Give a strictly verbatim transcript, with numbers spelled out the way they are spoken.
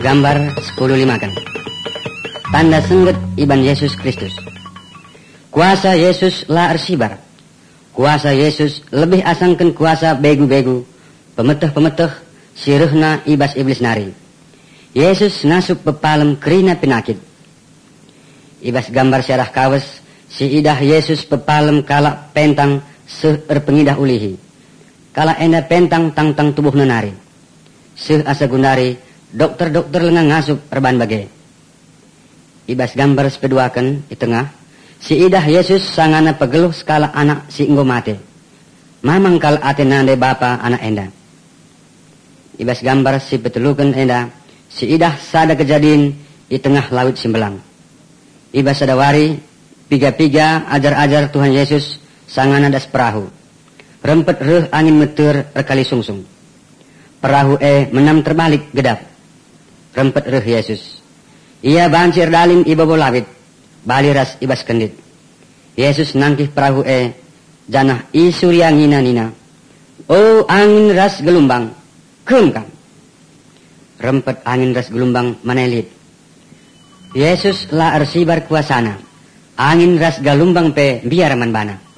Gambar sepuluh lima kan. Tanda sengget iban Yesus Kristus. Kuasa Yesus la arsibar. Kuasa Yesus lebih asangkan kuasa begu-begu, pemeteh-pemeteh, sirehna ibas iblis nari. Yesus nasup pepalem kerina penyakit. Ibas gambar syarah kawes, si idah Yesus pepalem kala pentang seuer pengidah ulihi. Kala enda pentang tang-tang tubuh nari. Seuh asa gundari, dokter-dokter lengang ngasup perban bagai. Ibas gambar sepeduakan di tengah, si idah Yesus sangana pegeluh skala anak si enggo mate. Mamang kal ate nande bapa anak enda. Ibas gambar si petelukan enda, si idah sada kejadian di tengah laut Simbelang. Ibas sada wari, piga-piga ajar-ajar Tuhan Yesus sangana das perahu. Rempet reh angin meter rekali sungsung. Perahu e menam terbalik gedap. Rempet reh Yesus. Ia bancir dalim ibobo lawit. Baliras ibas kendit. Yesus nangkih perahu e. Janah isurya ngina nina. Oh angin ras gelumbang. Kem kam. Rempet angin ras gelumbang manelit. Yesus la arsibar kuasana. Angin ras gelumbang pe biar manbana.